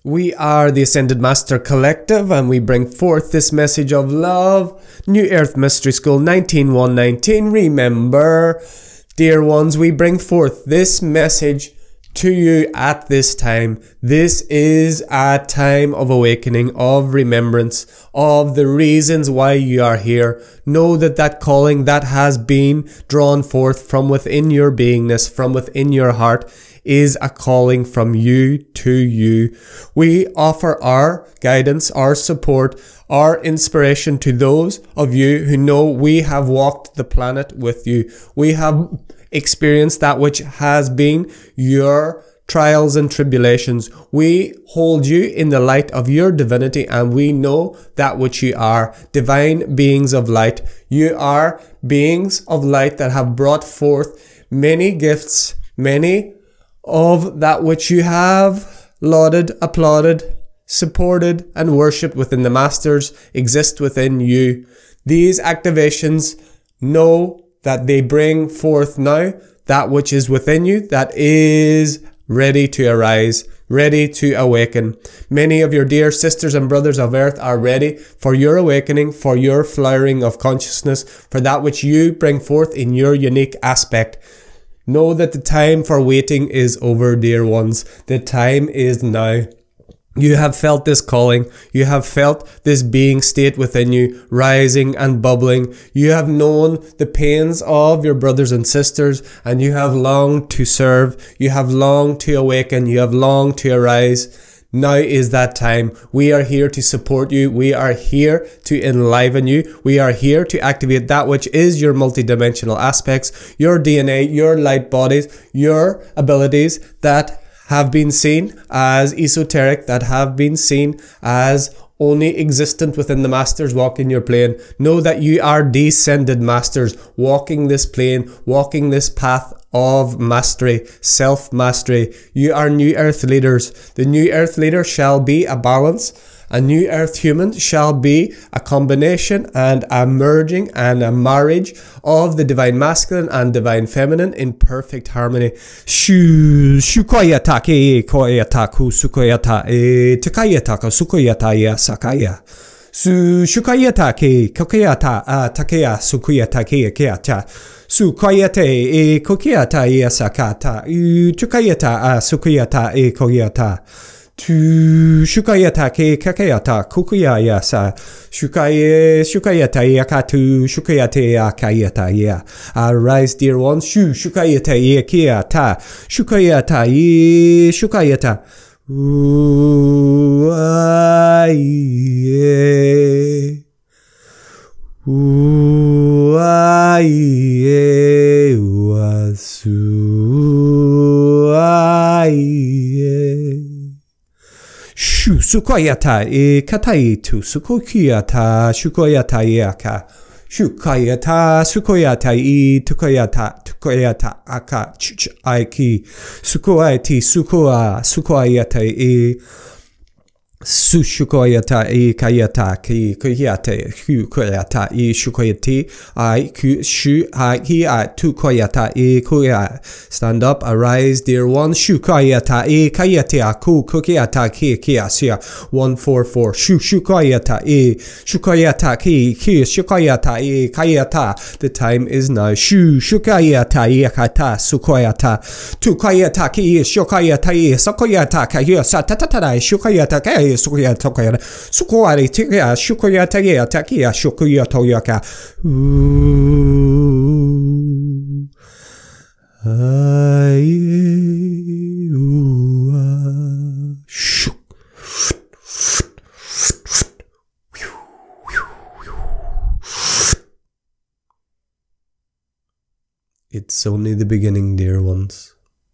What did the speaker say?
We are the Ascended Master Collective, and we bring forth this message of love. New Earth Mystery School 19119. Remember, dear ones, we bring forth this message to you at this time. This is a time of awakening, of remembrance, of the reasons why you are here. Know that calling that has been drawn forth from within your beingness, from within your heart, is a calling from you to you. We offer our guidance, our support, our inspiration to those of you who know we have walked the planet with you. We have experienced that which has been your trials and tribulations. We hold you in the light of your divinity, and we know that which you are, divine beings of light. You are beings of light that have brought forth many gifts, many of that which you have lauded, applauded, supported, and worshipped within the Masters exist within you. These activations, know that they bring forth now that which is within you, that is ready to arise, ready to awaken. Many of your dear sisters and brothers of earth are ready for your awakening, for your flowering of consciousness, for that which you bring forth in your unique aspect. Know that the time for waiting is over, dear ones. The time is now. You have felt this calling. You have felt this being state within you, rising and bubbling. You have known the pains of your brothers and sisters, and you have longed to serve. You have longed to awaken. You have longed to arise. Now is that time. We are here to support you. We are here to enliven you. We are here to activate that which is your multidimensional aspects, your DNA, your light bodies, your abilities that have been seen as esoteric, that have been seen as only existent within the Masters walking your plane. Know that you are descended Masters walking this plane, walking this path of mastery, self-mastery. You are New Earth leaders. The New Earth leader shall be a balance. A New Earth human shall be a combination and a merging and a marriage of the Divine Masculine and Divine Feminine in perfect harmony. Shukoyata ke koyata ku sukoyata takayata ka sukoyata ya sakaya. Shukayata ke kokyata takaya sukuyata ke keata. Sukayate kokyata ya sakata. Tukayata sukuyata koyata. Tu shukayata ke kakayata kukuyaya sa shukayata yakatu shukayate yakayata ya. Arise, dear ones. Shukayata yakiata shukayata shukayata. Uaiye uaiye wasu aiye. Sukoyata katai tu sukokiyata shukoyata yaka shukayata sukoyata tukoyata aka aiki sukoyati sukoyata Sushukoyata kayata ki koyate koyata shukoyati shu hi tu koyata koya. Stand up, arise, dear one. Shukoyata kayate aku koyata ki kiasia 144 shukoyata shukoyata ki shukoyata kayata. The time is now. Shukayata yakata sukoyata tu koyata ki shukoyata sakoyata kaya satatata shukayata kaya sukoya tokoya sukoari tikia shukoya tagia takia shukoya toyaka. It's only the beginning, dear ones.